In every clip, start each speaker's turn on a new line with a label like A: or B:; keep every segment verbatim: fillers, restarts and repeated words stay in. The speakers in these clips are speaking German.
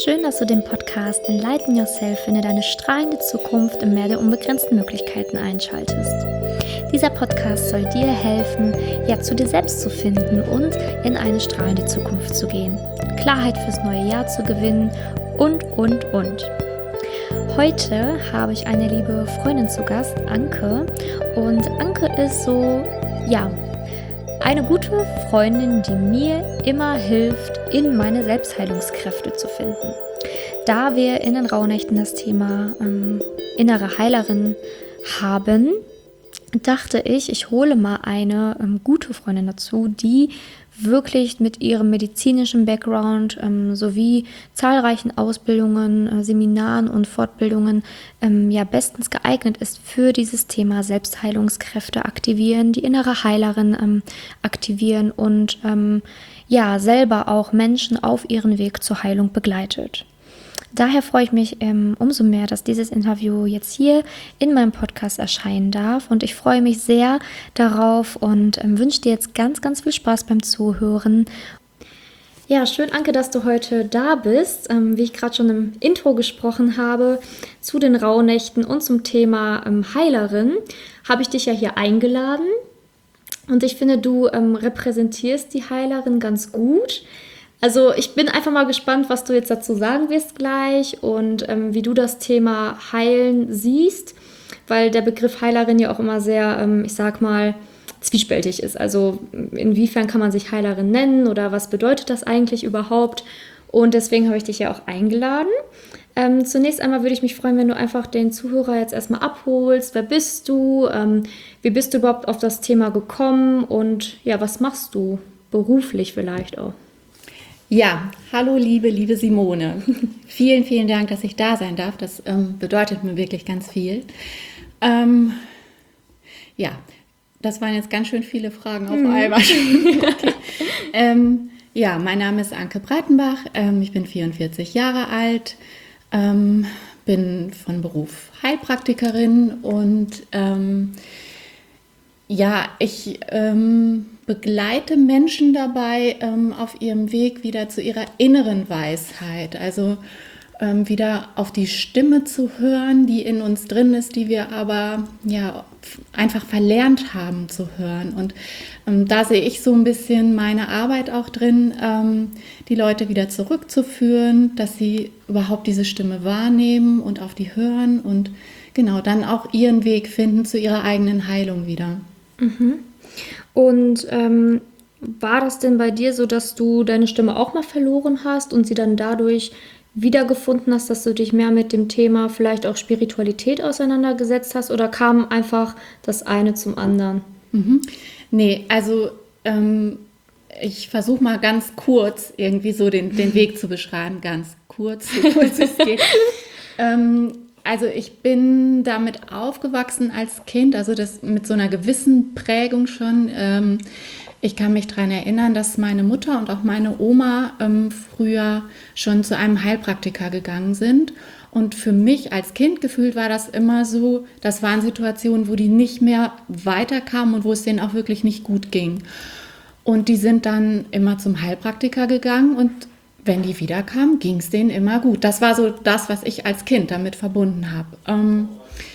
A: Schön, dass du den Podcast Enlighten Yourself, finde deine strahlende Zukunft im Meer der unbegrenzten Möglichkeiten einschaltest. Dieser Podcast soll dir helfen, ja, zu dir selbst zu finden und in eine strahlende Zukunft zu gehen, Klarheit fürs neue Jahr zu gewinnen und, und, und. Heute habe ich eine liebe Freundin zu Gast, Anke. Und Anke ist so, ja, eine gute Freundin, die mir immer hilft, in meine Selbstheilungskräfte zu finden. Da wir in den Rauhnächten das Thema ähm, innere Heilerin haben, dachte ich, ich hole mal eine ähm, gute Freundin dazu, die wirklich mit ihrem medizinischen Background ähm, sowie zahlreichen Ausbildungen, äh, Seminaren und Fortbildungen ähm, ja bestens geeignet ist für dieses Thema Selbstheilungskräfte aktivieren, die innere Heilerin ähm, aktivieren und ähm, ja selber auch Menschen auf ihren Weg zur Heilung begleitet. Daher freue ich mich ähm, umso mehr, dass dieses Interview jetzt hier in meinem Podcast erscheinen darf, und ich freue mich sehr darauf und ähm, wünsche dir jetzt ganz, ganz viel Spaß beim Zuhören. Ja, schön, Anke, dass du heute da bist. Ähm, wie ich gerade schon im Intro gesprochen habe, zu den Rauhnächten und zum Thema ähm, Heilerin, habe ich dich ja hier eingeladen, und ich finde, du ähm, repräsentierst die Heilerin ganz gut. Also ich bin einfach mal gespannt, was du jetzt dazu sagen wirst gleich und ähm, wie du das Thema Heilen siehst, weil der Begriff Heilerin ja auch immer sehr, ähm, ich sag mal, zwiespältig ist. Also inwiefern kann man sich Heilerin nennen oder was bedeutet das eigentlich überhaupt? Und deswegen habe ich dich ja auch eingeladen. Ähm, zunächst einmal würde ich mich freuen, wenn du einfach den Zuhörer jetzt erstmal abholst. Wer bist du? Ähm, wie bist du überhaupt auf das Thema gekommen? Und ja, was machst du beruflich vielleicht auch?
B: Ja, hallo liebe, liebe Simone. Vielen, vielen Dank, dass ich da sein darf. Das ähm, bedeutet mir wirklich ganz viel. Ähm, ja, das waren jetzt ganz schön viele Fragen auf einmal. Okay. ähm, ja, mein Name ist Anke Breitenbach. Ähm, ich bin vierundvierzig Jahre alt, ähm, bin von Beruf Heilpraktikerin und ähm, ja, ich ähm, begleite Menschen dabei ähm, auf ihrem Weg wieder zu ihrer inneren Weisheit, also ähm, wieder auf die Stimme zu hören, die in uns drin ist, die wir aber ja einfach verlernt haben zu hören. Und ähm, da sehe ich so ein bisschen meine Arbeit auch drin, ähm, die Leute wieder zurückzuführen, dass sie überhaupt diese Stimme wahrnehmen und auf die hören und genau dann auch ihren Weg finden zu ihrer eigenen Heilung wieder.
A: Mhm. Und ähm, war das denn bei dir so, dass du deine Stimme auch mal verloren hast und sie dann dadurch wiedergefunden hast, dass du dich mehr mit dem Thema vielleicht auch Spiritualität auseinandergesetzt hast, oder kam einfach das eine zum anderen?
B: Mhm. Nee, also ähm, ich versuche mal ganz kurz irgendwie so den, den Weg zu beschreiben, ganz kurz, so kurz es geht. ähm, Also ich bin damit aufgewachsen als Kind, also das mit so einer gewissen Prägung schon. Ähm, ich kann mich daran erinnern, dass meine Mutter und auch meine Oma ähm, früher schon zu einem Heilpraktiker gegangen sind. Und für mich als Kind gefühlt war das immer so, das waren Situationen, wo die nicht mehr weiterkamen und wo es denen auch wirklich nicht gut ging. Und die sind dann immer zum Heilpraktiker gegangen, und wenn die wiederkamen, ging es denen immer gut. Das war so das, was ich als Kind damit verbunden habe. Ähm,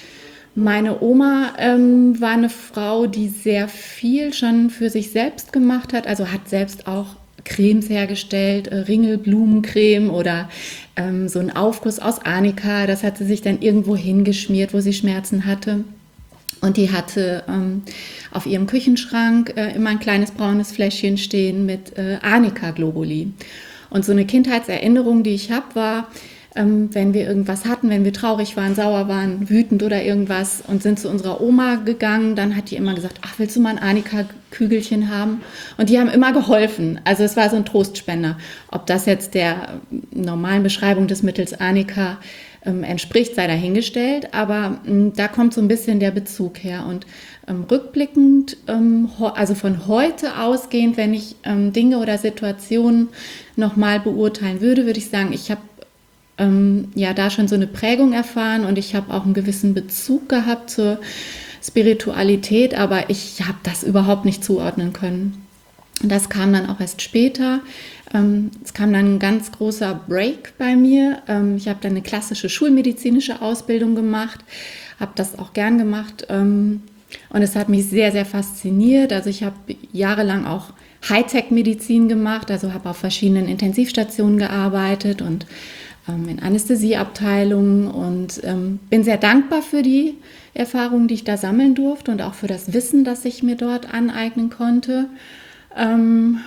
B: meine Oma ähm, war eine Frau, die sehr viel schon für sich selbst gemacht hat. Also hat selbst auch Cremes hergestellt, äh, Ringelblumencreme oder ähm, so einen Aufguss aus Arnika. Das hat sie sich dann irgendwo hingeschmiert, wo sie Schmerzen hatte. Und die hatte ähm, auf ihrem Küchenschrank äh, immer ein kleines braunes Fläschchen stehen mit äh, Arnika-Globuli. Und so eine Kindheitserinnerung, die ich habe, war, ähm, wenn wir irgendwas hatten, wenn wir traurig waren, sauer waren, wütend oder irgendwas und sind zu unserer Oma gegangen, dann hat die immer gesagt, ach, willst du mal ein Arnika-Kügelchen haben? Und die haben immer geholfen. Also es war so ein Trostspender. Ob das jetzt der normalen Beschreibung des Mittels Arnika ähm, entspricht, sei dahingestellt. Aber ähm, da kommt so ein bisschen der Bezug her. Und ähm, rückblickend, ähm, ho- also von heute ausgehend, wenn ich ähm, Dinge oder Situationen nochmal beurteilen würde, würde ich sagen, ich habe ähm, ja da schon so eine Prägung erfahren und ich habe auch einen gewissen Bezug gehabt zur Spiritualität, aber ich habe das überhaupt nicht zuordnen können. Und das kam dann auch erst später. Ähm, es kam dann ein ganz großer Break bei mir. Ähm, ich habe dann eine klassische schulmedizinische Ausbildung gemacht, habe das auch gern gemacht ähm, und es hat mich sehr, sehr fasziniert. Also ich habe jahrelang auch Hightech-Medizin gemacht, also habe auf verschiedenen Intensivstationen gearbeitet und ähm, in Anästhesieabteilungen und ähm, bin sehr dankbar für die Erfahrungen, die ich da sammeln durfte und auch für das Wissen, das ich mir dort aneignen konnte. Ähm,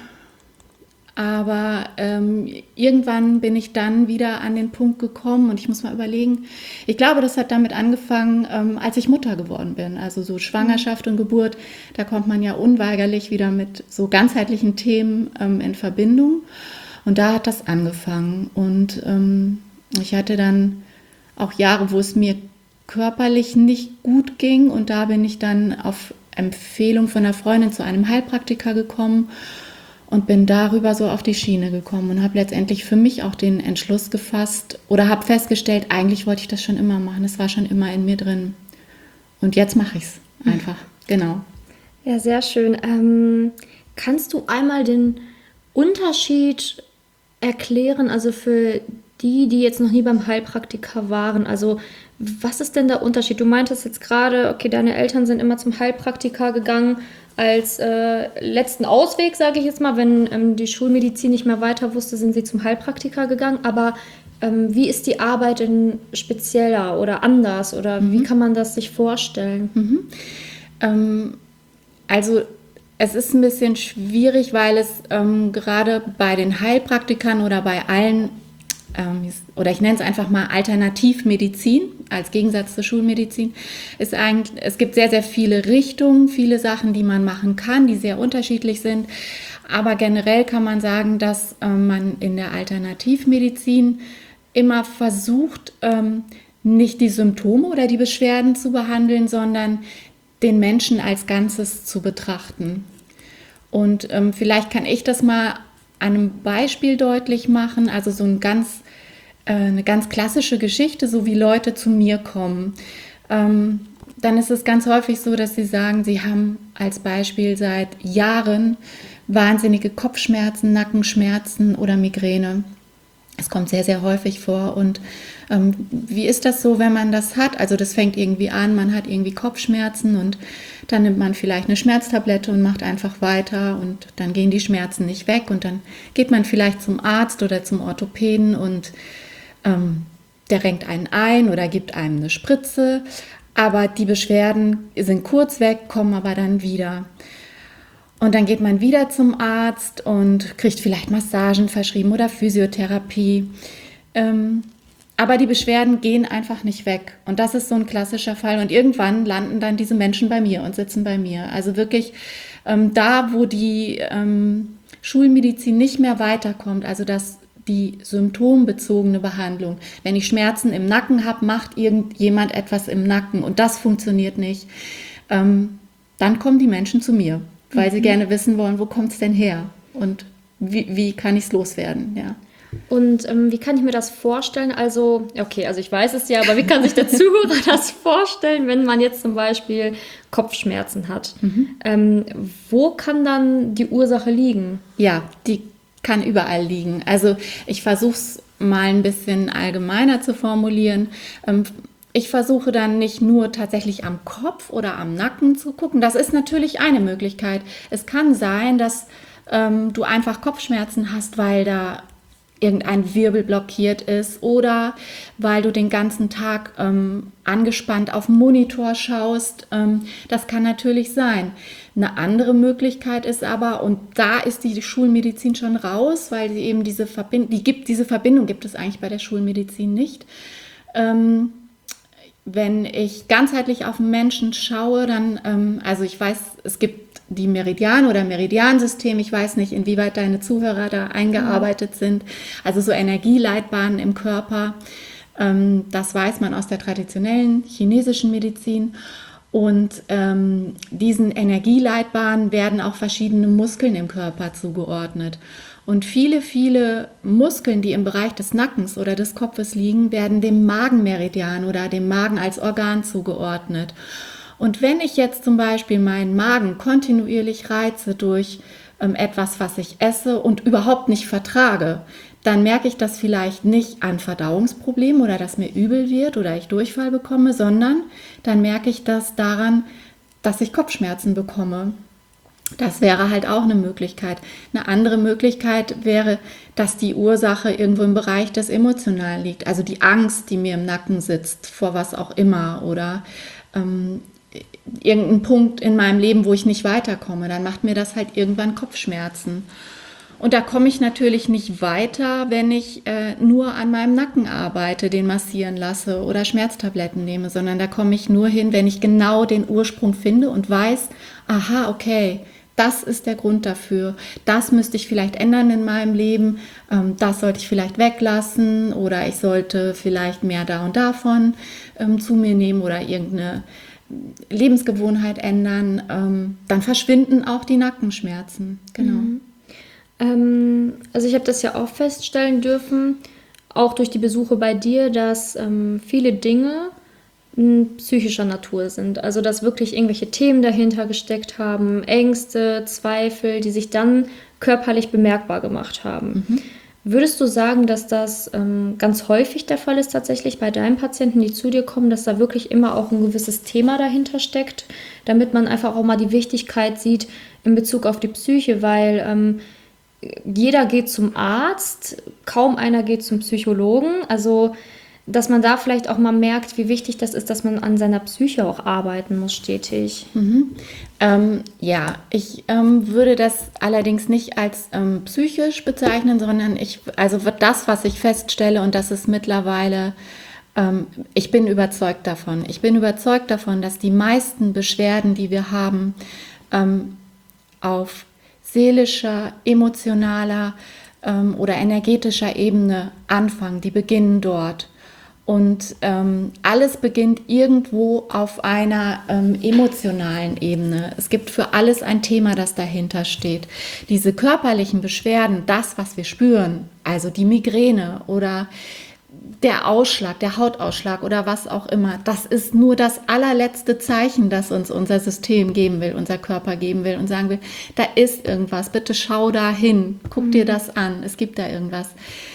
B: aber ähm, irgendwann bin ich dann wieder an den Punkt gekommen und ich muss mal überlegen, ich glaube, das hat damit angefangen, ähm, als ich Mutter geworden bin. Also so Schwangerschaft und Geburt, da kommt man ja unweigerlich wieder mit so ganzheitlichen Themen ähm, in Verbindung. Und da hat das angefangen. Und ähm, ich hatte dann auch Jahre, wo es mir körperlich nicht gut ging. Und da bin ich dann auf Empfehlung von einer Freundin zu einem Heilpraktiker gekommen und bin darüber so auf die Schiene gekommen und habe letztendlich für mich auch den Entschluss gefasst oder habe festgestellt, eigentlich wollte ich das schon immer machen. Es war schon immer in mir drin. Und jetzt mache ich es einfach. Genau.
A: Ja, sehr schön. Ähm, kannst du einmal den Unterschied erklären, also für die, die jetzt noch nie beim Heilpraktiker waren? Also was ist denn der Unterschied? Du meintest jetzt gerade, okay, deine Eltern sind immer zum Heilpraktiker gegangen als äh, letzten Ausweg, sage ich jetzt mal. Wenn ähm, die Schulmedizin nicht mehr weiter wusste, sind sie zum Heilpraktiker gegangen. Aber ähm, wie ist die Arbeit denn spezieller oder anders? Oder mhm. wie kann man das sich vorstellen?
B: Mhm. Ähm, also es ist ein bisschen schwierig, weil es ähm, gerade bei den Heilpraktikern oder bei allen, ähm, oder ich nenne es einfach mal Alternativmedizin als Gegensatz zur Schulmedizin, ist eigentlich, es gibt sehr, sehr viele Richtungen, viele Sachen, die man machen kann, die sehr unterschiedlich sind. Aber generell kann man sagen, dass ähm, man in der Alternativmedizin immer versucht, ähm, nicht die Symptome oder die Beschwerden zu behandeln, sondern den Menschen als Ganzes zu betrachten. Und ähm, vielleicht kann ich das mal an einem Beispiel deutlich machen, also so ein ganz, äh, eine ganz klassische Geschichte, so wie Leute zu mir kommen. Ähm, dann ist es ganz häufig so, dass sie sagen, sie haben als Beispiel seit Jahren wahnsinnige Kopfschmerzen, Nackenschmerzen oder Migräne. Es kommt sehr, sehr häufig vor. Und ähm, wie ist das so, wenn man das hat? Also das fängt irgendwie an, man hat irgendwie Kopfschmerzen und dann nimmt man vielleicht eine Schmerztablette und macht einfach weiter und dann gehen die Schmerzen nicht weg und dann geht man vielleicht zum Arzt oder zum Orthopäden und ähm, der renkt einen ein oder gibt einem eine Spritze, aber die Beschwerden sind kurz weg, kommen aber dann wieder. Und dann geht man wieder zum Arzt und kriegt vielleicht Massagen verschrieben oder Physiotherapie. Ähm, aber die Beschwerden gehen einfach nicht weg. Und das ist so ein klassischer Fall. Und irgendwann landen dann diese Menschen bei mir und sitzen bei mir. Also wirklich ähm, da, wo die ähm, Schulmedizin nicht mehr weiterkommt, also dass die symptombezogene Behandlung. Wenn ich Schmerzen im Nacken habe, macht irgendjemand etwas im Nacken und das funktioniert nicht. Ähm, dann kommen die Menschen zu mir, weil mhm. sie gerne wissen wollen, wo kommt es denn her und wie, wie kann ich es loswerden, ja.
A: Und ähm, wie kann ich mir das vorstellen? Also, okay, also ich weiß es ja, aber wie kann sich der Zuhörer das vorstellen, wenn man jetzt zum Beispiel Kopfschmerzen hat? Mhm. Ähm, wo kann dann die Ursache liegen?
B: Ja, die kann überall liegen. Also ich versuche es mal ein bisschen allgemeiner zu formulieren. Ähm, Ich versuche dann nicht nur tatsächlich am Kopf oder am Nacken zu gucken. Das ist natürlich eine Möglichkeit. Es kann sein, dass ähm, du einfach Kopfschmerzen hast, weil da irgendein Wirbel blockiert ist oder weil du den ganzen Tag ähm, angespannt auf den Monitor schaust. Ähm, das kann natürlich sein. Eine andere Möglichkeit ist aber, und da ist die Schulmedizin schon raus, weil sie eben diese Verbindung, die gibt, diese Verbindung gibt es eigentlich bei der Schulmedizin nicht. Ähm, Wenn ich ganzheitlich auf den Menschen schaue, dann, ähm, also ich weiß, es gibt die Meridian- oder Meridiansystem, ich weiß nicht, inwieweit deine Zuhörer da eingearbeitet sind, also so Energieleitbahnen im Körper, ähm, das weiß man aus der traditionellen chinesischen Medizin. Und ähm, diesen Energieleitbahnen werden auch verschiedene Muskeln im Körper zugeordnet. Und viele, viele Muskeln, die im Bereich des Nackens oder des Kopfes liegen, werden dem Magenmeridian oder dem Magen als Organ zugeordnet. Und wenn ich jetzt zum Beispiel meinen Magen kontinuierlich reize durch ähm, etwas, was ich esse und überhaupt nicht vertrage, dann merke ich das vielleicht nicht an Verdauungsproblemen oder dass mir übel wird oder ich Durchfall bekomme, sondern dann merke ich das daran, dass ich Kopfschmerzen bekomme. Das wäre halt auch eine Möglichkeit. Eine andere Möglichkeit wäre, dass die Ursache irgendwo im Bereich des Emotionalen liegt. Also die Angst, die mir im Nacken sitzt, vor was auch immer. Oder ähm, irgendein Punkt in meinem Leben, wo ich nicht weiterkomme. Dann macht mir das halt irgendwann Kopfschmerzen. Und da komme ich natürlich nicht weiter, wenn ich äh, nur an meinem Nacken arbeite, den massieren lasse oder Schmerztabletten nehme, sondern da komme ich nur hin, wenn ich genau den Ursprung finde und weiß, aha, okay, das ist der Grund dafür, das müsste ich vielleicht ändern in meinem Leben, ähm, das sollte ich vielleicht weglassen oder ich sollte vielleicht mehr da und davon ähm, zu mir nehmen oder irgendeine Lebensgewohnheit ändern, ähm, dann verschwinden auch die Nackenschmerzen. Genau.
A: Mhm. Ähm, also ich habe das ja auch feststellen dürfen, auch durch die Besuche bei dir, dass ähm, viele Dinge m, psychischer Natur sind. Also dass wirklich irgendwelche Themen dahinter gesteckt haben, Ängste, Zweifel, die sich dann körperlich bemerkbar gemacht haben. Mhm. Würdest du sagen, dass das ähm, ganz häufig der Fall ist tatsächlich bei deinen Patienten, die zu dir kommen, dass da wirklich immer auch ein gewisses Thema dahinter steckt, damit man einfach auch mal die Wichtigkeit sieht in Bezug auf die Psyche, weil ähm, jeder geht zum Arzt, kaum einer geht zum Psychologen, also dass man da vielleicht auch mal merkt, wie wichtig das ist, dass man an seiner Psyche auch arbeiten muss stetig.
B: Mhm. Ähm, ja, ich ähm, würde das allerdings nicht als ähm, psychisch bezeichnen, sondern ich, also das, was ich feststelle, und das ist mittlerweile, ähm, ich bin überzeugt davon. Ich bin überzeugt davon, dass die meisten Beschwerden, die wir haben, ähm, auf seelischer, emotionaler ähm, oder energetischer Ebene anfangen. Die beginnen dort. Und ähm, alles beginnt irgendwo auf einer ähm, emotionalen Ebene. Es gibt für alles ein Thema, das dahinter steht. Diese körperlichen Beschwerden, das, was wir spüren, also die Migräne oder der Ausschlag, der Hautausschlag oder was auch immer, das ist nur das allerletzte Zeichen, das uns unser System geben will, unser Körper geben will und sagen will, da ist irgendwas, bitte schau da hin, guck mhm. dir das an, es gibt da irgendwas.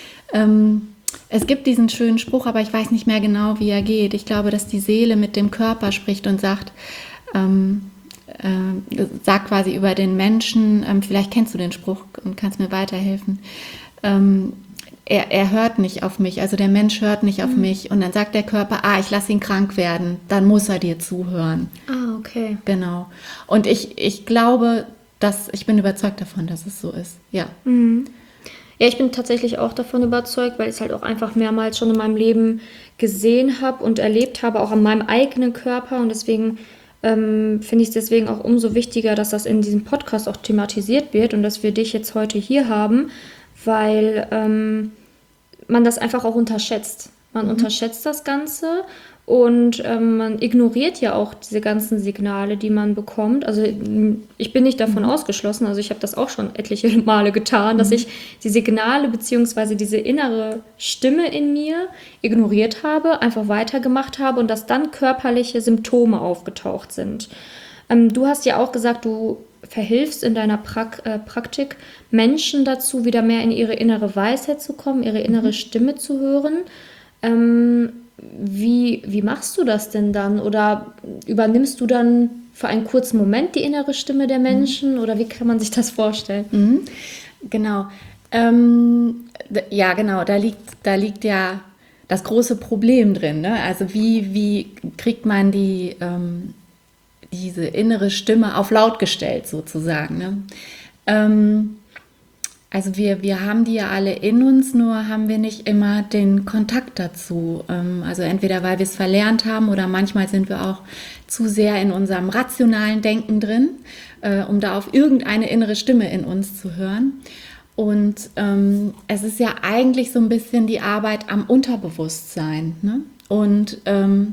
B: Ähm, Es gibt diesen schönen Spruch, aber ich weiß nicht mehr genau, wie er geht. Ich glaube, dass die Seele mit dem Körper spricht und sagt, ähm, äh, sagt quasi über den Menschen, ähm, vielleicht kennst du den Spruch und kannst mir weiterhelfen, ähm, er, er hört nicht auf mich, also der Mensch hört nicht auf mhm. mich und dann sagt der Körper, ah, ich lasse ihn krank werden, dann muss er dir zuhören.
A: Ah, okay.
B: Genau. Und ich, ich glaube, dass, ich bin überzeugt davon, dass es so ist, ja.
A: Mhm. Ja, ich bin tatsächlich auch davon überzeugt, weil ich es halt auch einfach mehrmals schon in meinem Leben gesehen habe und erlebt habe, auch an meinem eigenen Körper. Und deswegen ähm, finde ich es deswegen auch umso wichtiger, dass das in diesem Podcast auch thematisiert wird und dass wir dich jetzt heute hier haben, weil ähm, man das einfach auch unterschätzt. Man mhm. unterschätzt das Ganze. Und ähm, man ignoriert ja auch diese ganzen Signale, die man bekommt. Also ich bin nicht davon mhm. ausgeschlossen, also ich habe das auch schon etliche Male getan, mhm. dass ich die Signale bzw. diese innere Stimme in mir ignoriert habe, einfach weitergemacht habe und dass dann körperliche Symptome aufgetaucht sind. Ähm, du hast ja auch gesagt, du verhilfst in deiner Prak- äh, Praktik Menschen dazu, wieder mehr in ihre innere Weisheit zu kommen, ihre innere mhm. Stimme zu hören. Ähm, Wie, wie machst du das denn dann? Oder übernimmst du dann für einen kurzen Moment die innere Stimme der Menschen? Mhm. Oder wie kann man sich das vorstellen?
B: Mhm. Genau. Ähm, ja, genau. Da liegt, da liegt ja das große Problem drin. Ne? Also wie, wie kriegt man die, ähm, diese innere Stimme auf laut gestellt sozusagen? Ne? Ähm, Also wir, wir haben die ja alle in uns, nur haben wir nicht immer den Kontakt dazu. Also entweder weil wir es verlernt haben oder manchmal sind wir auch zu sehr in unserem rationalen Denken drin, um da auf irgendeine innere Stimme in uns zu hören. Und ähm, es ist ja eigentlich so ein bisschen die Arbeit am Unterbewusstsein. Ne? Und ähm,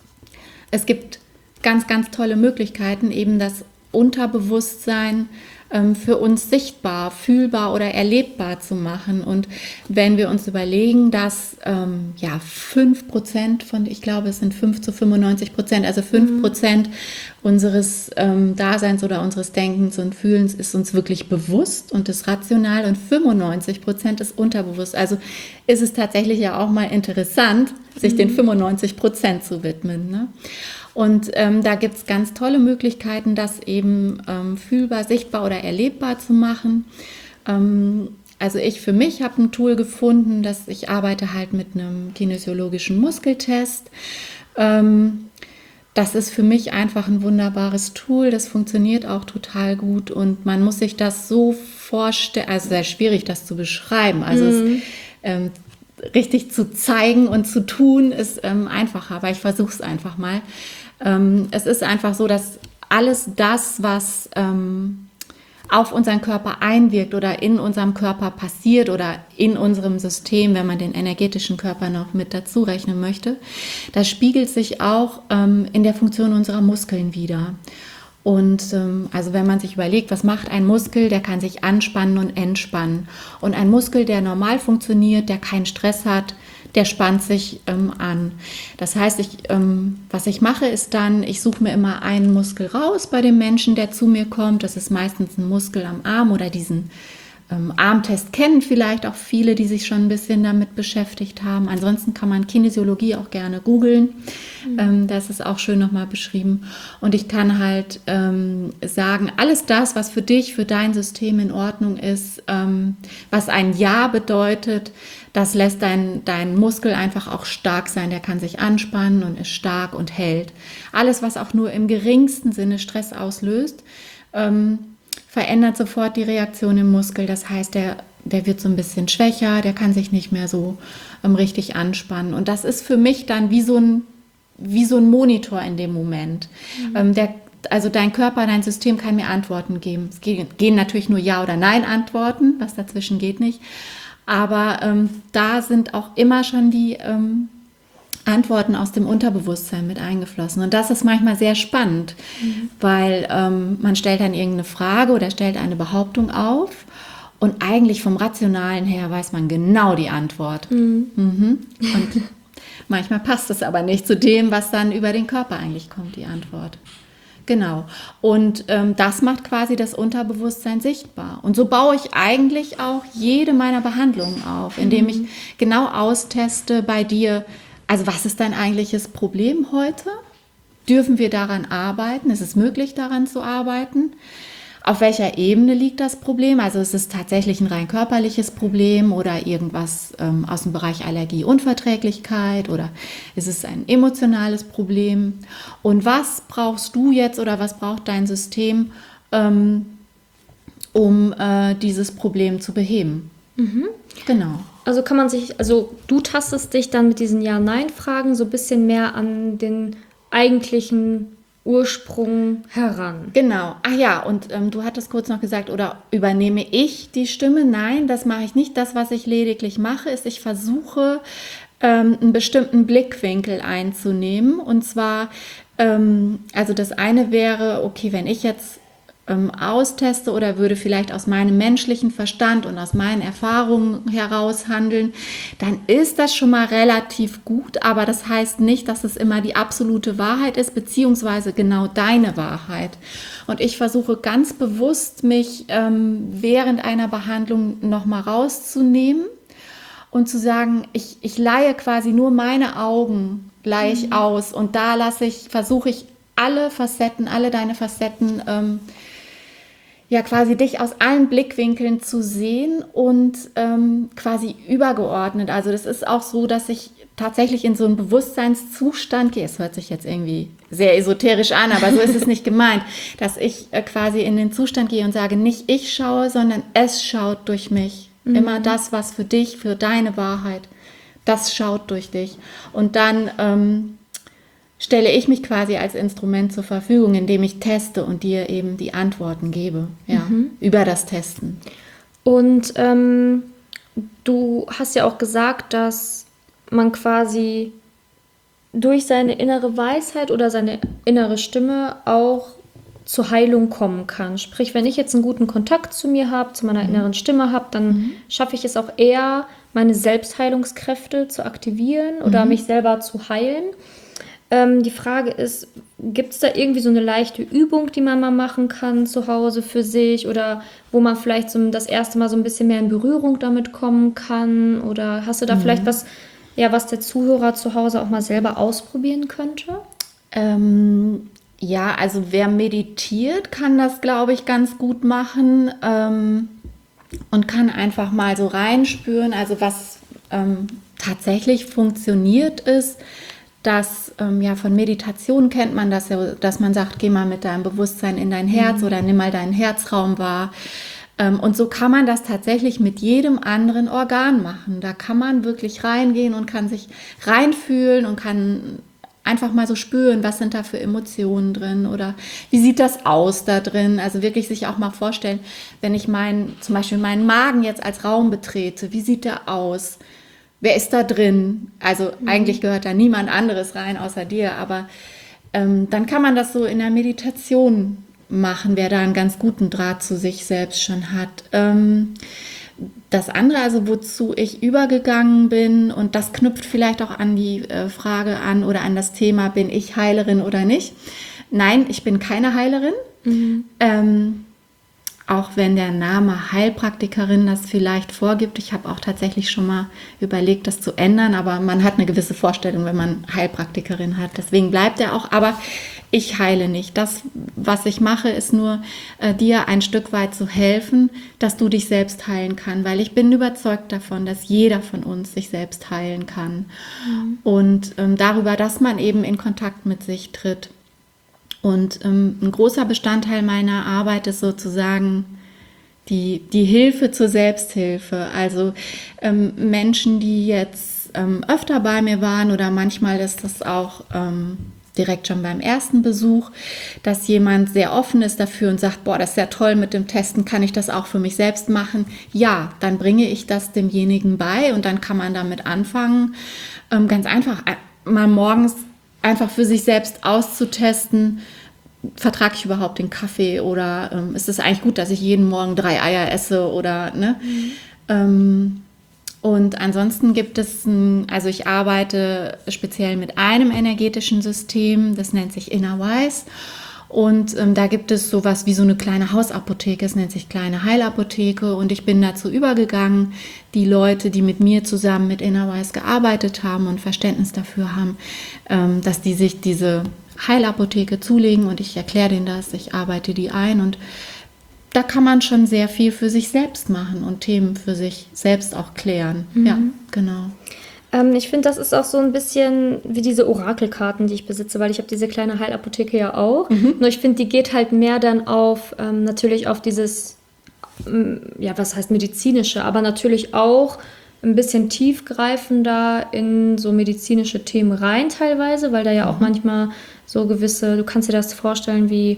B: es gibt ganz, ganz tolle Möglichkeiten, eben das Unterbewusstsein ähm, für uns sichtbar, fühlbar oder erlebbar zu machen. Und wenn wir uns überlegen, dass ähm, ja, fünf Prozent von, ich glaube, es sind fünf zu fünfundneunzig Prozent, also fünf Prozent mhm. unseres ähm, Daseins oder unseres Denkens und Fühlens ist uns wirklich bewusst und ist rational und fünfundneunzig Prozent ist unterbewusst. Also ist es tatsächlich ja auch mal interessant, sich mhm. den fünfundneunzig Prozent zu widmen. Ne? Und ähm, da gibt es ganz tolle Möglichkeiten, das eben ähm, fühlbar, sichtbar oder erlebbar zu machen. Ähm, also ich für mich habe ein Tool gefunden, dass ich arbeite halt mit einem kinesiologischen Muskeltest. Ähm, das ist für mich einfach ein wunderbares Tool. Das funktioniert auch total gut und man muss sich das so vorstellen, also sehr schwierig, das zu beschreiben. Also mhm. es ähm, richtig zu zeigen und zu tun ist ähm, einfacher, aber ich versuche es einfach mal. Ähm, es ist einfach so, dass alles das, was ähm, auf unseren Körper einwirkt oder in unserem Körper passiert oder in unserem System, wenn man den energetischen Körper noch mit dazu rechnen möchte, das spiegelt sich auch ähm, in der Funktion unserer Muskeln wider. Und ähm, also wenn man sich überlegt, was macht ein Muskel, der kann sich anspannen und entspannen. Und ein Muskel, der normal funktioniert, der keinen Stress hat, der spannt sich ähm, an. Das heißt, ich, ähm, was ich mache, ist dann, ich suche mir immer einen Muskel raus bei dem Menschen, der zu mir kommt. Das ist meistens ein Muskel am Arm oder diesen ähm, Armtest kennen vielleicht auch viele, die sich schon ein bisschen damit beschäftigt haben. Ansonsten kann man Kinesiologie auch gerne googeln. Mhm. Ähm, das ist auch schön nochmal beschrieben. Und ich kann halt ähm, sagen, alles das, was für dich, für dein System in Ordnung ist, ähm, was ein Ja bedeutet, das lässt dein, dein Muskel einfach auch stark sein. Der kann sich anspannen und ist stark und hält. Alles, was auch nur im geringsten Sinne Stress auslöst, ähm, verändert sofort die Reaktion im Muskel. Das heißt, der, der wird so ein bisschen schwächer, der kann sich nicht mehr so ähm, richtig anspannen. Und das ist für mich dann wie so ein, wie so ein Monitor in dem Moment. Mhm. Ähm, der, also dein Körper, dein System kann mir Antworten geben. Es gehen, gehen natürlich nur Ja- oder Nein-Antworten, was dazwischen geht nicht. Aber ähm, da sind auch immer schon die ähm, Antworten aus dem Unterbewusstsein mit eingeflossen. Und das ist manchmal sehr spannend, mhm. weil ähm, man stellt dann irgendeine Frage oder stellt eine Behauptung auf und eigentlich vom Rationalen her weiß man genau die Antwort. Mhm. Mhm. Und manchmal passt es aber nicht zu dem, was dann über den Körper eigentlich kommt, die Antwort. Genau. Und ähm, das macht quasi das Unterbewusstsein sichtbar. Und so baue ich eigentlich auch jede meiner Behandlungen auf, indem ich genau austeste bei dir, also was ist dein eigentliches Problem heute? Dürfen wir daran arbeiten? Ist es möglich, daran zu arbeiten? Auf welcher Ebene liegt das Problem? Also ist es tatsächlich ein rein körperliches Problem oder irgendwas ähm, aus dem Bereich Allergie, Unverträglichkeit oder ist es ein emotionales Problem? Und was brauchst du jetzt oder was braucht dein System, ähm, um äh, dieses Problem zu beheben?
A: Mhm.
B: Genau.
A: Also kann man sich, also du tastest dich dann mit diesen Ja-Nein-Fragen so ein bisschen mehr an den eigentlichen Ursprung heran.
B: Genau. Ach ja, und ähm, du hattest kurz noch gesagt, oder übernehme ich die Stimme? Nein, das mache ich nicht. Das, was ich lediglich mache, ist, ich versuche, ähm, einen bestimmten Blickwinkel einzunehmen. Und zwar, ähm, also das eine wäre, okay, wenn ich jetzt ähm, austeste oder würde vielleicht aus meinem menschlichen Verstand und aus meinen Erfahrungen heraus handeln, dann ist das schon mal relativ gut, aber das heißt nicht, dass es immer die absolute Wahrheit ist, beziehungsweise genau deine Wahrheit. Und ich versuche ganz bewusst, mich ähm, während einer Behandlung nochmal rauszunehmen und zu sagen, ich, ich leihe quasi nur meine Augen gleich mhm. aus und da lasse ich, versuche ich alle Facetten, alle deine Facetten ähm, ja quasi dich aus allen Blickwinkeln zu sehen und ähm, quasi übergeordnet. Also das ist auch so, dass ich tatsächlich in so einen Bewusstseinszustand gehe. Es hört sich jetzt irgendwie sehr esoterisch an, aber so ist es nicht gemeint, dass ich äh, quasi in den Zustand gehe und sage, nicht ich schaue, sondern es schaut durch mich. Mhm. Immer das, was für dich, für deine Wahrheit, das schaut durch dich. Und dann ähm, stelle ich mich quasi als Instrument zur Verfügung, indem ich teste und dir eben die Antworten gebe, ja, mhm. über das Testen.
A: Und ähm, du hast ja auch gesagt, dass man quasi durch seine innere Weisheit oder seine innere Stimme auch zur Heilung kommen kann. Sprich, wenn ich jetzt einen guten Kontakt zu mir habe, zu meiner mhm. inneren Stimme habe, dann mhm. schaffe ich es auch eher, meine Selbstheilungskräfte zu aktivieren oder mhm. mich selber zu heilen. Ähm, die Frage ist, gibt es da irgendwie so eine leichte Übung, die man mal machen kann zu Hause für sich oder wo man vielleicht so das erste Mal so ein bisschen mehr in Berührung damit kommen kann? Oder hast du da mhm. vielleicht was, ja, was der Zuhörer zu Hause auch mal selber ausprobieren könnte?
B: Ähm, ja, also wer meditiert, kann das, glaube ich, ganz gut machen ähm, und kann einfach mal so reinspüren. Also was ähm, tatsächlich funktioniert ist, dass ähm, ja von Meditation kennt man das ja, dass man sagt, geh mal mit deinem Bewusstsein in dein Herz mhm. oder nimm mal deinen Herzraum wahr. Ähm, und so kann man das tatsächlich mit jedem anderen Organ machen. Da kann man wirklich reingehen und kann sich reinfühlen und kann einfach mal so spüren, was sind da für Emotionen drin oder wie sieht das aus da drin. Also wirklich sich auch mal vorstellen, wenn ich meinen, zum Beispiel meinen Magen jetzt als Raum betrete, wie sieht der aus? Wer ist da drin? Also mhm. eigentlich gehört da niemand anderes rein außer dir, aber ähm, dann kann man das so in der Meditation machen, wer da einen ganz guten Draht zu sich selbst schon hat. Ähm, das andere, also wozu ich übergegangen bin, und das knüpft vielleicht auch an die äh, Frage an oder an das Thema, bin ich Heilerin oder nicht? Nein, ich bin keine Heilerin. Mhm. Ähm, Auch wenn der Name Heilpraktikerin das vielleicht vorgibt. Ich habe auch tatsächlich schon mal überlegt, das zu ändern, aber man hat eine gewisse Vorstellung, wenn man Heilpraktikerin hat. Deswegen bleibt er auch. Aber ich heile nicht. Das, was ich mache, ist nur, äh, dir ein Stück weit zu helfen, dass du dich selbst heilen kannst. Weil ich bin überzeugt davon, dass jeder von uns sich selbst heilen kann. Mhm. Und ähm, darüber, dass man eben in Kontakt mit sich tritt. Und ähm, ein großer Bestandteil meiner Arbeit ist sozusagen die, die Hilfe zur Selbsthilfe. Also ähm, Menschen, die jetzt ähm, öfter bei mir waren oder manchmal ist das auch ähm, direkt schon beim ersten Besuch, dass jemand sehr offen ist dafür und sagt, boah, das ist ja toll mit dem Testen, kann ich das auch für mich selbst machen? Ja, dann bringe ich das demjenigen bei und dann kann man damit anfangen, ähm, ganz einfach mal morgens einfach für sich selbst auszutesten, vertrage ich überhaupt den Kaffee oder ähm, ist es eigentlich gut, dass ich jeden Morgen drei Eier esse oder ne? Mhm. Ähm, und ansonsten gibt es, ein, also ich arbeite speziell mit einem energetischen System, das nennt sich Innerwise. Und ähm, da gibt es sowas wie so eine kleine Hausapotheke, es nennt sich kleine Heilapotheke und ich bin dazu übergegangen, die Leute, die mit mir zusammen mit Innerwise gearbeitet haben und Verständnis dafür haben, ähm, dass die sich diese Heilapotheke zulegen und ich erkläre denen das, ich arbeite die ein und da kann man schon sehr viel für sich selbst machen und Themen für sich selbst auch klären. Mhm. Ja, genau.
A: Ich finde, das ist auch so ein bisschen wie diese Orakelkarten, die ich besitze, weil ich habe diese kleine Heilapotheke ja auch. Mhm. Nur ich finde, die geht halt mehr dann auf, ähm, natürlich auf dieses, ähm, ja, was heißt medizinische, aber natürlich auch ein bisschen tiefgreifender in so medizinische Themen rein teilweise, weil da ja auch mhm. manchmal so gewisse, du kannst dir das vorstellen wie,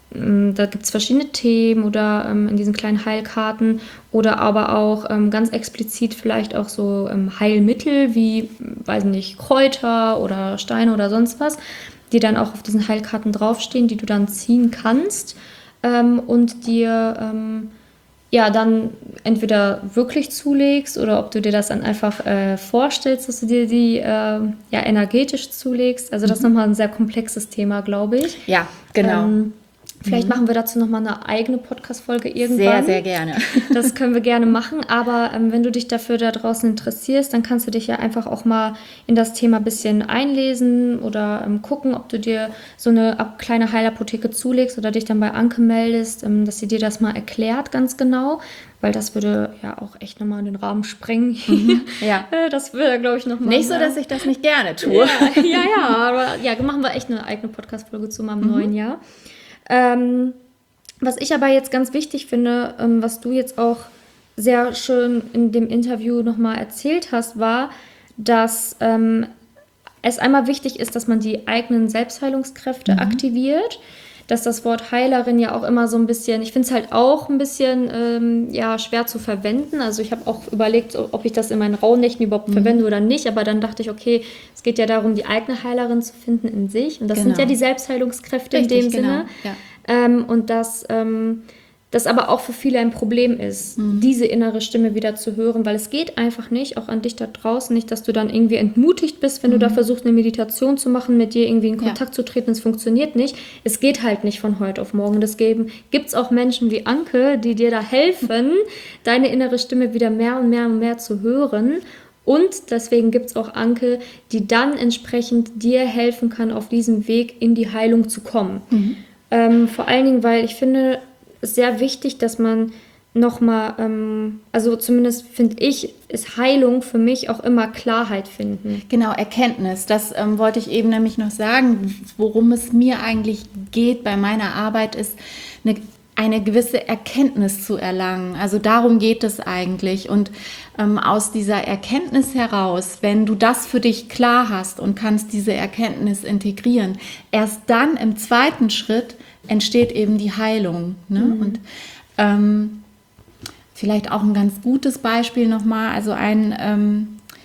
A: da gibt es verschiedene Themen oder ähm, in diesen kleinen Heilkarten oder aber auch ähm, ganz explizit vielleicht auch so ähm, Heilmittel wie, weiß nicht, Kräuter oder Steine oder sonst was, die dann auch auf diesen Heilkarten draufstehen, die du dann ziehen kannst ähm, und dir ähm, ja dann entweder wirklich zulegst oder ob du dir das dann einfach äh, vorstellst, dass du dir die äh, ja energetisch zulegst. Also das mhm. ist nochmal ein sehr komplexes Thema, glaube ich.
B: Ja, genau.
A: Ähm, Vielleicht mhm. machen wir dazu nochmal eine eigene Podcast-Folge irgendwann.
B: Sehr, sehr gerne.
A: Das können wir gerne machen, aber ähm, wenn du dich dafür da draußen interessierst, dann kannst du dich ja einfach auch mal in das Thema ein bisschen einlesen oder ähm, gucken, ob du dir so eine ab, kleine Heilapotheke zulegst oder dich dann bei Anke meldest, ähm, dass sie dir das mal erklärt ganz genau, weil das würde ja auch echt nochmal in den Rahmen sprengen.
B: Mhm. Ja.
A: Das würde, glaube ich, nochmal...
B: Nicht so, dass ich das nicht gerne tue.
A: Ja, ja, ja, aber ja, machen wir echt eine eigene Podcast-Folge zu meinem mhm. neuen Jahr. Ähm, was ich aber jetzt ganz wichtig finde, ähm, was du jetzt auch sehr schön in dem Interview nochmal erzählt hast, war, dass ähm, es einmal wichtig ist, dass man die eigenen Selbstheilungskräfte mhm. aktiviert, dass das Wort Heilerin ja auch immer so ein bisschen, ich finde es halt auch ein bisschen ähm, ja, schwer zu verwenden. Also ich habe auch überlegt, ob ich das in meinen Rauhnächten überhaupt mhm. verwende oder nicht, aber dann dachte ich, okay, es geht ja darum, die eigene Heilerin zu finden in sich und das genau. sind ja die Selbstheilungskräfte Richtig, in dem
B: genau.
A: Sinne.
B: Ja.
A: ähm, und dass ähm, das aber auch für viele ein Problem ist, mhm. diese innere Stimme wieder zu hören, weil es geht einfach nicht, auch an dich da draußen, nicht, dass du dann irgendwie entmutigt bist, wenn mhm. du da versuchst, eine Meditation zu machen, mit dir irgendwie in Kontakt ja. zu treten, es funktioniert nicht. Es geht halt nicht von heute auf morgen. Deswegen gibt es auch Menschen wie Anke, die dir da helfen, deine innere Stimme wieder mehr und mehr und mehr zu hören. Und deswegen gibt es auch Anke, die dann entsprechend dir helfen kann, auf diesem Weg in die Heilung zu kommen. Mhm. Ähm, vor allen Dingen, weil ich finde, sehr wichtig, dass man nochmal, ähm, also zumindest finde ich, ist Heilung für mich auch immer Klarheit finden.
B: Genau, Erkenntnis. Das ähm, wollte ich eben nämlich noch sagen. Worum es mir eigentlich geht bei meiner Arbeit, ist eine, eine gewisse Erkenntnis zu erlangen. Also darum geht es eigentlich. Und ähm, aus dieser Erkenntnis heraus, wenn du das für dich klar hast und kannst diese Erkenntnis integrieren, erst dann im zweiten Schritt entsteht eben die Heilung. Ne? Mhm. Und ähm, vielleicht auch ein ganz gutes Beispiel nochmal. Also ein ähm,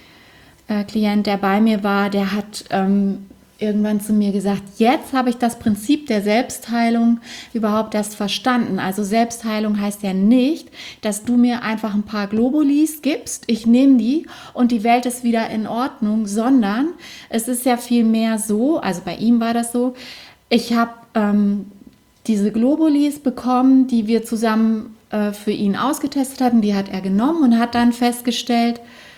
B: äh, Klient, der bei mir war, der hat ähm, irgendwann zu mir gesagt, jetzt habe ich das Prinzip der Selbstheilung überhaupt erst verstanden. Also Selbstheilung heißt ja nicht, dass du mir einfach ein paar Globulis gibst, ich nehme die und die Welt ist wieder in Ordnung, sondern es ist ja viel mehr so, also bei ihm war das so, ich habe ähm, diese Globulis bekommen, die wir zusammen äh, für ihn ausgetestet hatten, die hat er genommen und hat dann festgestellt,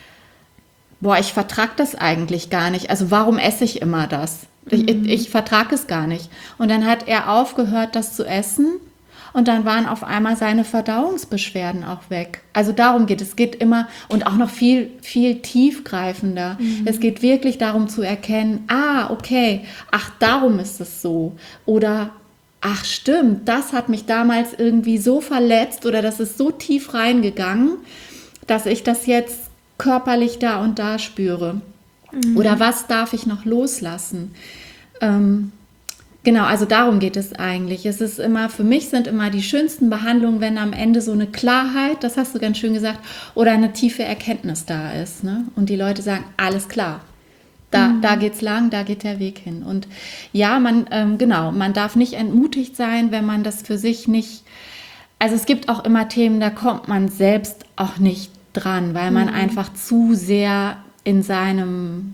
B: boah, ich vertrage das eigentlich gar nicht. Also warum esse ich immer das? Ich, mhm. ich vertrage es gar nicht. Und dann hat er aufgehört, das zu essen und dann waren auf einmal seine Verdauungsbeschwerden auch weg. Also darum geht es. Es geht immer und auch noch viel, viel tiefgreifender. Mhm. Es geht wirklich darum zu erkennen, ah, okay, ach, darum ist es so. Oder ach stimmt, das hat mich damals irgendwie so verletzt oder das ist so tief reingegangen, dass ich das jetzt körperlich da und da spüre. Mhm. Oder was darf ich noch loslassen? Ähm, genau, also darum geht es eigentlich. Es ist immer, für mich sind immer die schönsten Behandlungen, wenn am Ende so eine Klarheit, das hast du ganz schön gesagt, oder eine tiefe Erkenntnis da ist. Ne? Und die Leute sagen, alles klar. Da, mhm. da geht's lang, da geht der Weg hin. Und ja, man, ähm, genau, man darf nicht entmutigt sein, wenn man das für sich nicht, also es gibt auch immer Themen, da kommt man selbst auch nicht dran, weil man mhm. einfach zu sehr in seinem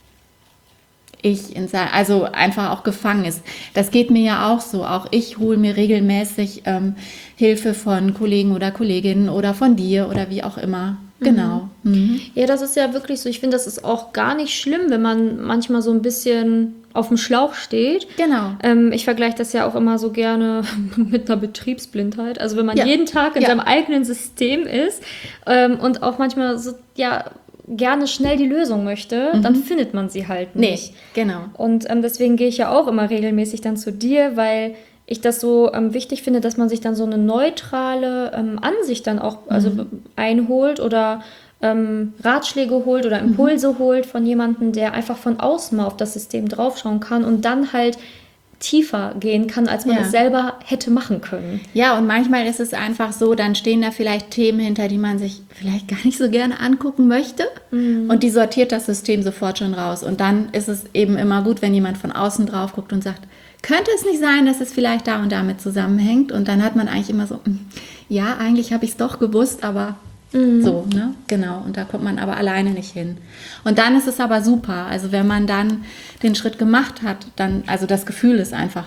B: Ich, in sein, also einfach auch gefangen ist. Das geht mir ja auch so. Auch ich hole mir regelmäßig ähm, Hilfe von Kollegen oder Kolleginnen oder von dir oder wie auch immer. Genau.
A: Mhm. Ja, das ist ja wirklich so. Ich finde, das ist auch gar nicht schlimm, wenn man manchmal so ein bisschen auf dem Schlauch steht.
B: Genau.
A: Ähm, ich vergleiche das ja auch immer so gerne mit einer Betriebsblindheit. Also wenn man ja. jeden Tag in ja. seinem eigenen System ist ähm, und auch manchmal so, ja, gerne schnell die Lösung möchte, mhm. dann findet man sie halt nicht.
B: Nee, genau.
A: Und ähm, deswegen gehe ich ja auch immer regelmäßig dann zu dir, weil ich das so ähm, wichtig finde, dass man sich dann so eine neutrale ähm, Ansicht dann auch also mhm. einholt oder ähm, Ratschläge holt oder Impulse mhm. holt von jemandem, der einfach von außen mal auf das System draufschauen kann und dann halt tiefer gehen kann, als man es ja. selber hätte machen können.
B: Ja, und manchmal ist es einfach so, dann stehen da vielleicht Themen hinter, die man sich vielleicht gar nicht so gerne angucken möchte mhm. und die sortiert das System sofort schon raus. Und dann ist es eben immer gut, wenn jemand von außen drauf guckt und sagt, könnte es nicht sein, dass es vielleicht da und damit zusammenhängt? Und dann hat man eigentlich immer so, ja, eigentlich habe ich es doch gewusst, aber mhm. so, ne? Genau. Und da kommt man aber alleine nicht hin. Und dann ist es aber super. Also wenn man dann den Schritt gemacht hat, dann, also das Gefühl ist einfach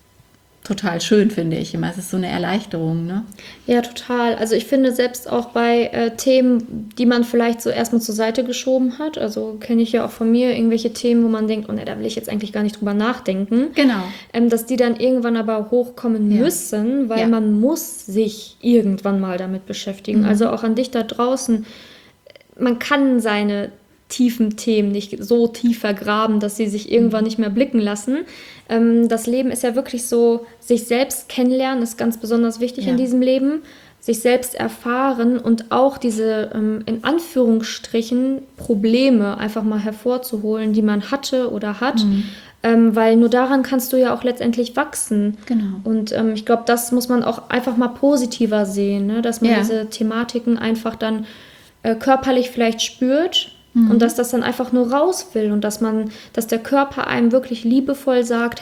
B: total schön, finde ich immer. Es ist so eine Erleichterung, ne?
A: Ja, total. Also ich finde selbst auch bei äh, Themen, die man vielleicht so erstmal zur Seite geschoben hat, also kenne ich ja auch von mir irgendwelche Themen, wo man denkt, oh ne, da will ich jetzt eigentlich gar nicht drüber nachdenken.
B: Genau.
A: Ähm, dass die dann irgendwann aber hochkommen ja. müssen, weil ja. man muss sich irgendwann mal damit beschäftigen. Mhm. Also auch an dich da draußen, man kann seine tiefen Themen nicht so tief vergraben, dass sie sich irgendwann nicht mehr blicken lassen. Ähm, das Leben ist ja wirklich so, sich selbst kennenlernen ist ganz besonders wichtig ja. in diesem Leben, sich selbst erfahren und auch diese ähm, in Anführungsstrichen Probleme einfach mal hervorzuholen, die man hatte oder hat, mhm. ähm, weil nur daran kannst du ja auch letztendlich wachsen.
B: Genau.
A: Und ähm, ich glaube, das muss man auch einfach mal positiver sehen, ne? Dass man
B: ja.
A: diese Thematiken einfach dann äh, körperlich vielleicht spürt, mhm. und dass das dann einfach nur raus will und dass man, dass der Körper einem wirklich liebevoll sagt, hey,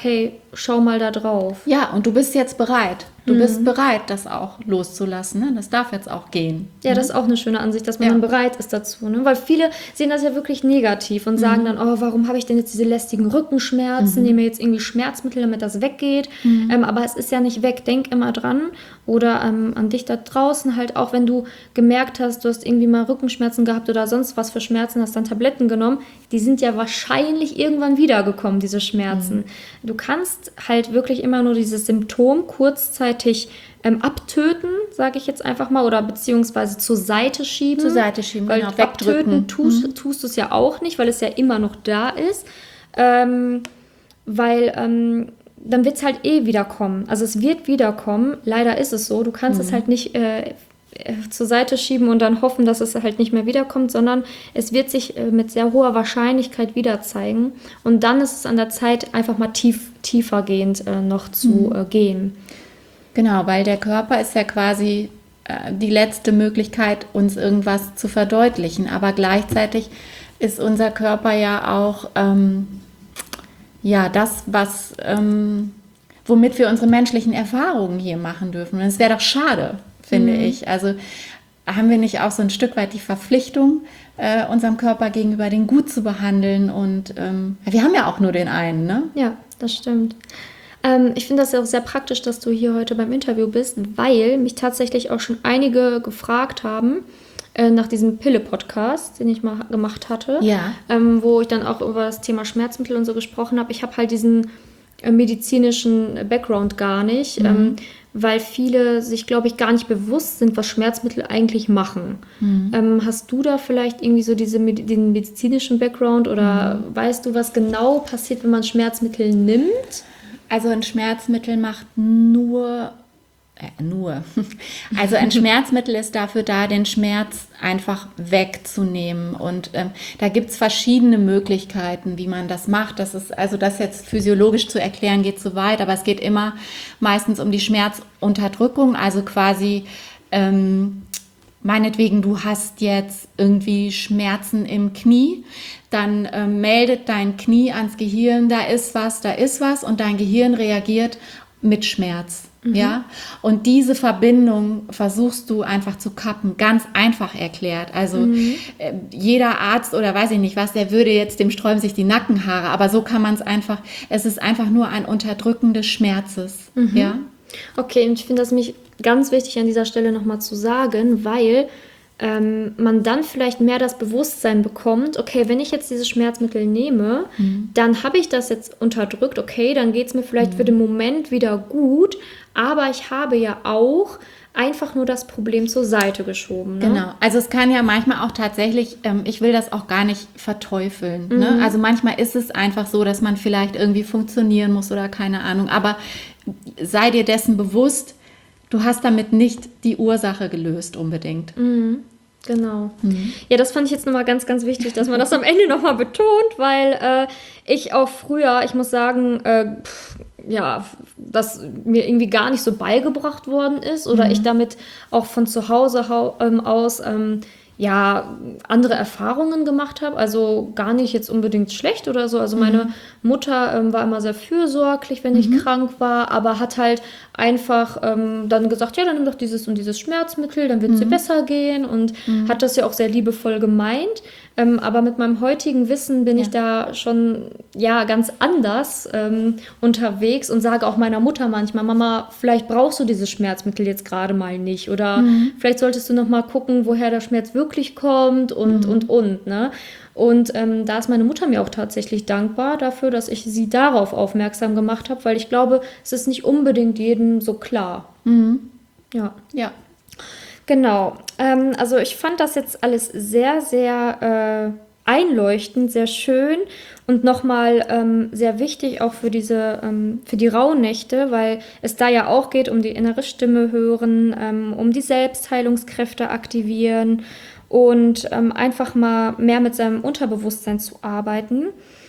A: schau mal da drauf.
B: Ja, und du bist jetzt bereit. Du mhm. bist bereit, das auch loszulassen. Ne? Das darf jetzt auch gehen.
A: Ja,
B: ne?
A: Das ist auch eine schöne Ansicht, dass man ja. dann bereit ist dazu. Ne? Weil viele sehen das ja wirklich negativ und mhm. sagen dann, oh, warum habe ich denn jetzt diese lästigen Rückenschmerzen? Mhm. Nehme jetzt irgendwie Schmerzmittel, damit das weggeht. Mhm. Ähm, aber es ist ja nicht weg. Denk immer dran. Oder ähm, an dich da draußen halt auch, wenn du gemerkt hast, du hast irgendwie mal Rückenschmerzen gehabt oder sonst was für Schmerzen, hast dann Tabletten genommen. Die sind ja wahrscheinlich irgendwann wiedergekommen, diese Schmerzen. Mhm. Du kannst halt wirklich immer nur dieses Symptom kurzzeitig ähm, abtöten, sage ich jetzt einfach mal, oder beziehungsweise zur Seite schieben.
B: Zur Seite schieben,
A: weil
B: genau,
A: abtöten tust, mhm. tust du es ja auch nicht, weil es ja immer noch da ist. Ähm, weil ähm, dann wird es halt eh wiederkommen. Also es wird wiederkommen, leider ist es so. Du kannst mhm. es halt nicht äh, zur Seite schieben und dann hoffen, dass es halt nicht mehr wiederkommt, sondern es wird sich äh, mit sehr hoher Wahrscheinlichkeit wieder zeigen. Und dann ist es an der Zeit, einfach mal tief, tiefergehend äh, noch zu mhm. äh, gehen.
B: Genau, weil der Körper ist ja quasi äh, die letzte Möglichkeit, uns irgendwas zu verdeutlichen. Aber gleichzeitig ist unser Körper ja auch ähm, ja das, was ähm, womit wir unsere menschlichen Erfahrungen hier machen dürfen. Und es wäre doch schade, finde mhm. ich. Also haben wir nicht auch so ein Stück weit die Verpflichtung, äh, unserem Körper gegenüber den gut zu behandeln? Und ähm, wir haben ja auch nur den einen, ne?
A: Ja, das stimmt. Ähm, ich finde das ja auch sehr praktisch, dass du hier heute beim Interview bist, weil mich tatsächlich auch schon einige gefragt haben, äh, nach diesem Pille-Podcast, den ich mal gemacht hatte,
B: ja.
A: ähm, wo ich dann auch über das Thema Schmerzmittel und so gesprochen habe. Ich habe halt diesen äh, medizinischen Background gar nicht, mhm. ähm, weil viele sich, glaube ich, gar nicht bewusst sind, was Schmerzmittel eigentlich machen. Mhm. Ähm, hast du da vielleicht irgendwie so diese, den medizinischen Background oder mhm. weißt du, was genau passiert, wenn man Schmerzmittel nimmt?
B: Also ein Schmerzmittel macht nur, äh, nur, also ein Schmerzmittel ist dafür da, den Schmerz einfach wegzunehmen. Und ähm, da gibt es verschiedene Möglichkeiten, wie man das macht. Das ist, also das jetzt physiologisch zu erklären, geht zu weit, aber es geht immer meistens um die Schmerzunterdrückung, also quasi ähm, meinetwegen, du hast jetzt irgendwie Schmerzen im Knie, dann äh, meldet dein Knie ans Gehirn, da ist was, da ist was und dein Gehirn reagiert mit Schmerz. Mhm. Ja? Und diese Verbindung versuchst du einfach zu kappen, ganz einfach erklärt. Also mhm. äh, jeder Arzt oder weiß ich nicht was, der würde jetzt, dem sträuben sich die Nackenhaare, aber so kann man es einfach, es ist einfach nur ein Unterdrücken des Schmerzes.
A: Mhm.
B: Ja?
A: Okay, und ich finde das mich ganz wichtig an dieser Stelle nochmal zu sagen, weil ähm, man dann vielleicht mehr das Bewusstsein bekommt, okay, wenn ich jetzt dieses Schmerzmittel nehme, mhm. dann habe ich das jetzt unterdrückt, okay, dann geht es mir vielleicht mhm. für den Moment wieder gut, aber ich habe ja auch einfach nur das Problem zur Seite geschoben. Ne?
B: Genau, also es kann ja manchmal auch tatsächlich, ähm, ich will das auch gar nicht verteufeln. Mhm. Ne? Also manchmal ist es einfach so, dass man vielleicht irgendwie funktionieren muss oder keine Ahnung, aber sei dir dessen bewusst, du hast damit nicht die Ursache gelöst unbedingt.
A: Mhm, genau. Mhm. Ja, das fand ich jetzt nochmal ganz, ganz wichtig, dass man das am Ende nochmal betont, weil äh, ich auch früher, ich muss sagen, äh, pff, ja, dass mir irgendwie gar nicht so beigebracht worden ist oder mhm. ich damit auch von zu Hause hau- ähm, aus ähm, ja, andere Erfahrungen gemacht habe, also gar nicht jetzt unbedingt schlecht oder so. Also meine mhm. Mutter ähm, war immer sehr fürsorglich, wenn ich mhm. krank war, aber hat halt einfach ähm, dann gesagt, ja, dann nimm doch dieses und dieses Schmerzmittel, dann wird es mhm. dir besser gehen und mhm. hat das ja auch sehr liebevoll gemeint. Ähm, aber mit meinem heutigen Wissen bin ja. ich da schon ja ganz anders ähm, unterwegs und sage auch meiner Mutter manchmal, Mama, vielleicht brauchst du dieses Schmerzmittel jetzt gerade mal nicht oder mhm. vielleicht solltest du noch mal gucken, woher der Schmerz wirklich kommt und, mhm. und, und, ne? Und ähm, da ist meine Mutter mir auch tatsächlich dankbar dafür, dass ich sie darauf aufmerksam gemacht habe, weil ich glaube, es ist nicht unbedingt jedem so klar.
B: Mhm.
A: Ja.
B: Ja.
A: Genau. Ähm, also ich fand das jetzt alles sehr, sehr äh, einleuchtend, sehr schön und nochmal ähm, sehr wichtig auch für diese, ähm, für die Rauhnächte, weil es da ja auch geht um die innere Stimme hören, ähm, um die Selbstheilungskräfte aktivieren und ähm, einfach mal mehr mit seinem Unterbewusstsein zu arbeiten.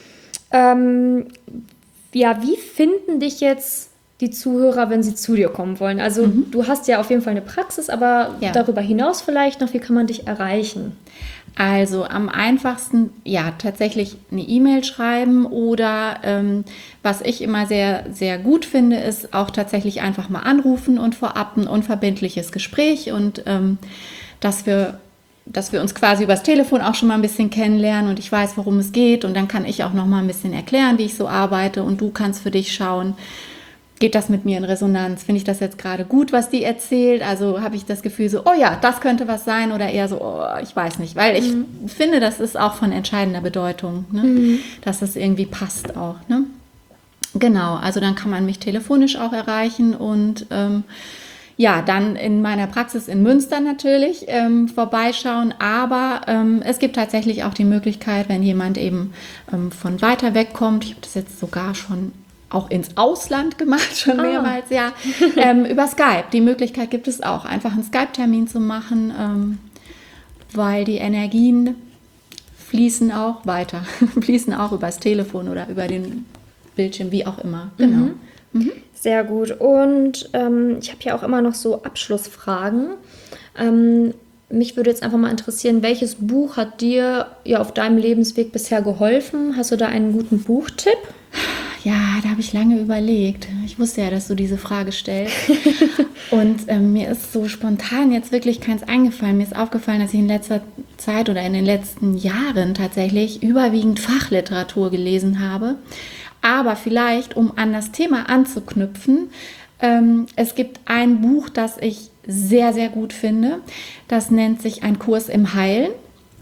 A: Ähm, ja, wie finden dich jetzt die Zuhörer, wenn sie zu dir kommen wollen? Also mhm. du hast ja auf jeden Fall eine Praxis, aber ja. darüber hinaus vielleicht noch, wie kann man dich erreichen?
B: Also am einfachsten, ja, tatsächlich eine E-Mail schreiben oder ähm, was ich immer sehr, sehr gut finde, ist auch tatsächlich einfach mal anrufen und vorab ein unverbindliches Gespräch und ähm, dass wir, dass wir uns quasi übers Telefon auch schon mal ein bisschen kennenlernen und ich weiß, worum es geht und dann kann ich auch noch mal ein bisschen erklären, wie ich so arbeite und du kannst für dich schauen, geht das mit mir in Resonanz? Finde ich das jetzt gerade gut, was die erzählt? Also habe ich das Gefühl so, oh ja, das könnte was sein oder eher so, oh, ich weiß nicht. Weil ich mhm. finde, das ist auch von entscheidender Bedeutung, ne? mhm. dass es irgendwie passt auch. Ne? Genau, also dann kann man mich telefonisch auch erreichen und ähm, ja, dann in meiner Praxis in Münster natürlich ähm, vorbeischauen. Aber ähm, es gibt tatsächlich auch die Möglichkeit, wenn jemand eben ähm, von weiter weg kommt, ich habe das jetzt sogar schon auch ins Ausland gemacht, schon ah. mehrmals, ja, ähm, über Skype. Die Möglichkeit gibt es auch, einfach einen Skype-Termin zu machen, ähm, weil die Energien fließen auch weiter, fließen auch übers Telefon oder über den Bildschirm, wie auch immer. Genau.
A: Mhm. Mhm. Sehr gut. Und ähm, ich habe ja auch immer noch so Abschlussfragen. Ähm, mich würde jetzt einfach mal interessieren, welches Buch hat dir ja auf deinem Lebensweg bisher geholfen? Hast du da einen guten Buchtipp?
B: Ja, da habe ich lange überlegt. Ich wusste ja, dass du diese Frage stellst. Und ähm, mir ist so spontan jetzt wirklich keins eingefallen. Mir ist aufgefallen, dass ich in letzter Zeit oder in den letzten Jahren tatsächlich überwiegend Fachliteratur gelesen habe. Aber vielleicht, um an das Thema anzuknüpfen, ähm, es gibt ein Buch, das ich sehr, sehr gut finde. Das nennt sich Ein Kurs im Heilen.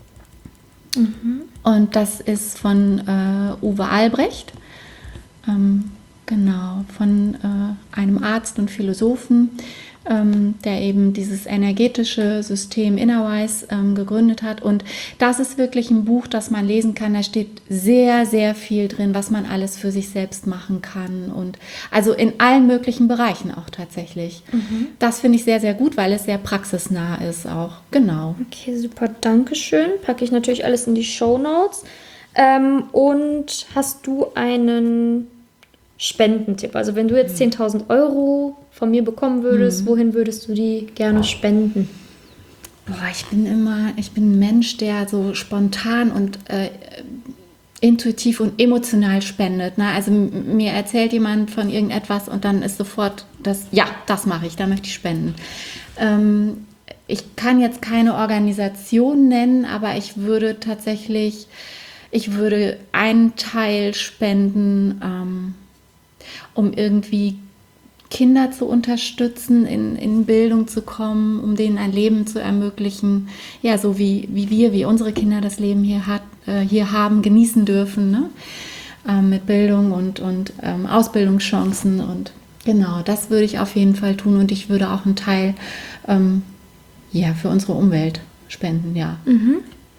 B: Mhm. Und das ist von äh, Uwe Albrecht. Ähm, genau, von äh, einem Arzt und Philosophen, ähm, der eben dieses energetische System Innerwise ähm, gegründet hat. Und das ist wirklich ein Buch, das man lesen kann. Da steht sehr, sehr viel drin, was man alles für sich selbst machen kann. Und also in allen möglichen Bereichen auch tatsächlich. Mhm. Das finde ich sehr, sehr gut, weil es sehr praxisnah ist auch. Genau.
A: Okay, super, Dankeschön. Packe ich natürlich alles in die Shownotes. Ähm, und hast du einen Spendentipp? Also wenn du jetzt zehntausend Euro von mir bekommen würdest, mhm. wohin würdest du die gerne spenden?
B: Boah, ich bin immer, ich bin ein Mensch, der so spontan und äh, intuitiv und emotional spendet. Ne? Also m- mir erzählt jemand von irgendetwas und dann ist sofort das, ja, das mache ich, da möchte ich spenden. Ähm, ich kann jetzt keine Organisation nennen, aber ich würde tatsächlich Ich würde einen Teil spenden, ähm, um irgendwie Kinder zu unterstützen, in, in Bildung zu kommen, um denen ein Leben zu ermöglichen, ja, so wie, wie wir, wie unsere Kinder das Leben hier, hat, äh, hier haben, genießen dürfen, ne? Ähm, mit Bildung und, und ähm, Ausbildungschancen und genau, das würde ich auf jeden Fall tun und ich würde auch einen Teil ähm, ja, für unsere Umwelt spenden, ja.
A: Mhm.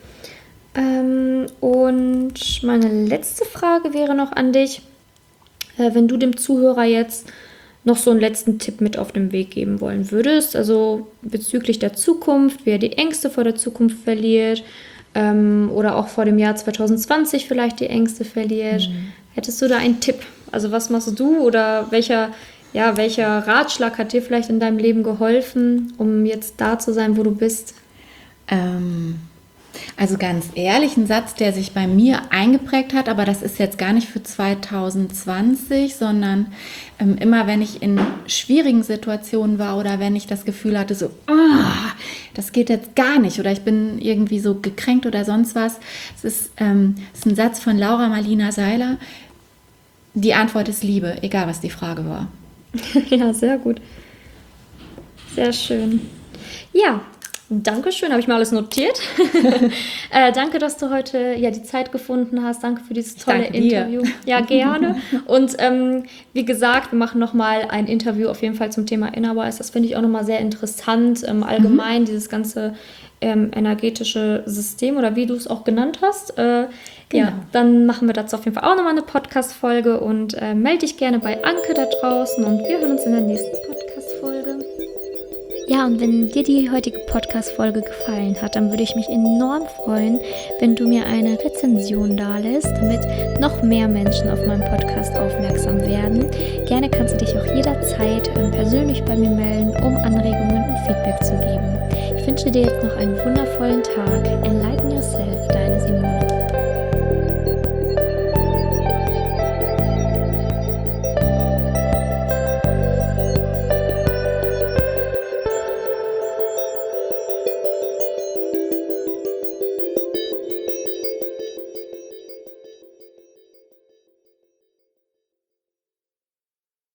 A: Ähm, und meine letzte Frage wäre noch an dich, äh, wenn du dem Zuhörer jetzt noch so einen letzten Tipp mit auf den Weg geben wollen würdest, also bezüglich der Zukunft, wie er die Ängste vor der Zukunft verliert ähm, oder auch vor dem Jahr zwanzig zwanzig vielleicht die Ängste verliert, mhm. hättest du da einen Tipp? Also was machst du oder welcher, ja, welcher Ratschlag hat dir vielleicht in deinem Leben geholfen, um jetzt da zu sein, wo du bist?
B: Ähm... Also ganz ehrlich, ein Satz, der sich bei mir eingeprägt hat, aber das ist jetzt gar nicht für zwanzig zwanzig, sondern ähm, immer wenn ich in schwierigen Situationen war oder wenn ich das Gefühl hatte, so, oh, das geht jetzt gar nicht oder ich bin irgendwie so gekränkt oder sonst was. Es ist, ähm, es ist ein Satz von Laura Marlina Seiler. Die Antwort ist Liebe, egal was die Frage war.
A: Ja, sehr gut. Sehr schön. Ja, Dankeschön, habe ich mal alles notiert. äh, danke, dass du heute ja die Zeit gefunden hast. Danke für dieses tolle Interview. Dir. Ja, gerne. Und ähm, wie gesagt, wir machen nochmal ein Interview auf jeden Fall zum Thema Innerwise. Das finde ich auch nochmal sehr interessant. Ähm, allgemein mhm. dieses ganze ähm, energetische System oder wie du es auch genannt hast. Äh, genau. Ja, dann machen wir dazu auf jeden Fall auch nochmal eine Podcast-Folge und äh, melde dich gerne bei Anke da draußen und wir hören uns in der nächsten Podcast-Folge. Ja, und wenn dir die heutige Podcast-Folge gefallen hat, dann würde ich mich enorm freuen, wenn du mir eine Rezension dalässt, damit noch mehr Menschen auf meinen Podcast aufmerksam werden. Gerne kannst du dich auch jederzeit persönlich bei mir melden, um Anregungen und Feedback zu geben. Ich wünsche dir jetzt noch einen wundervollen Tag. Enlighten yourself, deine Simone.